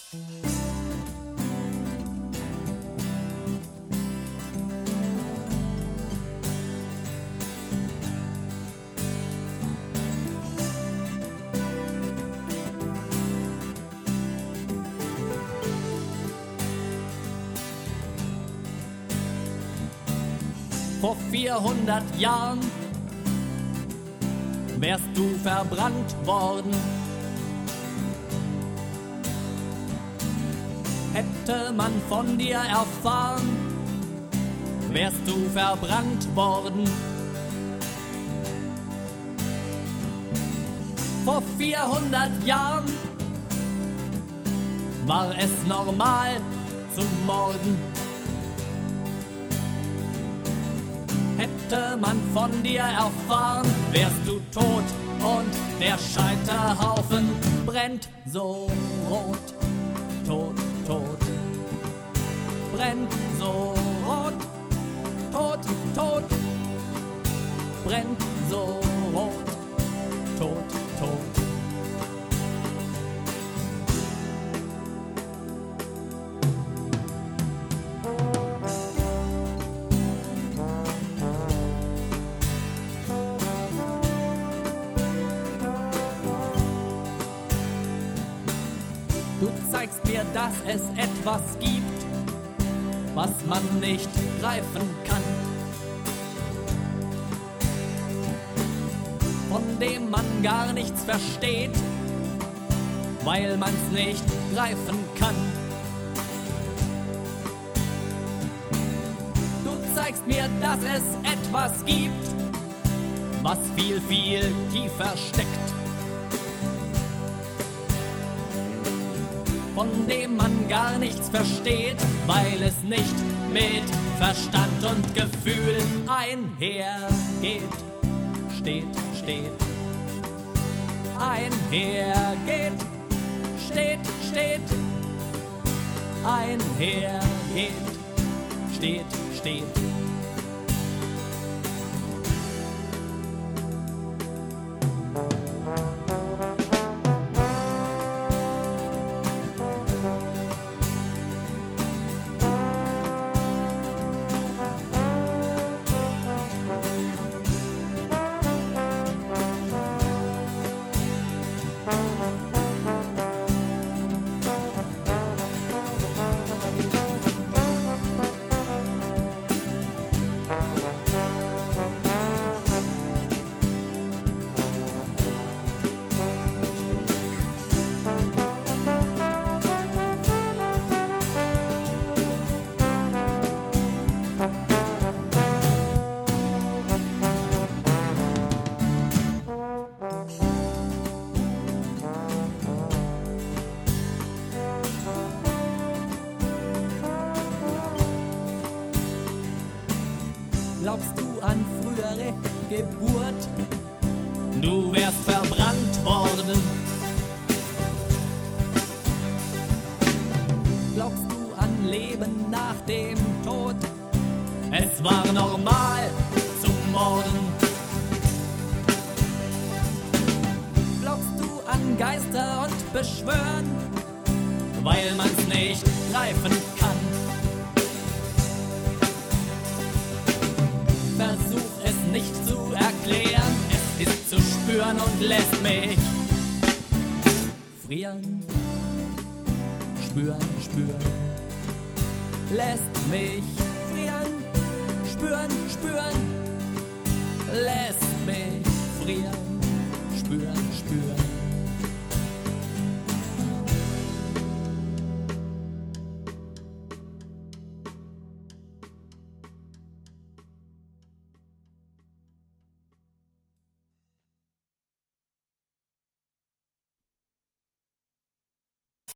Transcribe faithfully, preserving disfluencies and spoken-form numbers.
Vor vierhundert Jahren wärst du verbrannt worden. Hätte man von dir erfahren, wärst du verbrannt worden. Vor vierhundert Jahren war es normal zu morden. Hätte man von dir erfahren, wärst du tot und der Scheiterhaufen brennt so rot. Tot, tot, brennt so rot. Tot, tot, brennt so rot. Tot, tot. Du zeigst mir, dass es etwas gibt, was man nicht greifen kann, von dem man gar nichts versteht, weil man's nicht greifen kann. Du zeigst mir, dass es etwas gibt, was viel, viel tiefer steckt, von dem man gar nichts versteht, weil es nicht mit Verstand und Gefühl einhergeht. Steht, steht. Einhergeht. Steht, steht. Einhergeht. Steht, steht. Glaubst du an frühere Geburt? Du wärst verbrannt worden. Glaubst du an Leben nach dem Tod? Es war normal zu morden. Glaubst du an Geister und Beschwören, weil man's nicht greifen kann? Versuch es nicht zu erklären, es ist zu spüren und lässt mich frieren. Spüren, spüren, lässt mich frieren. Spüren, spüren,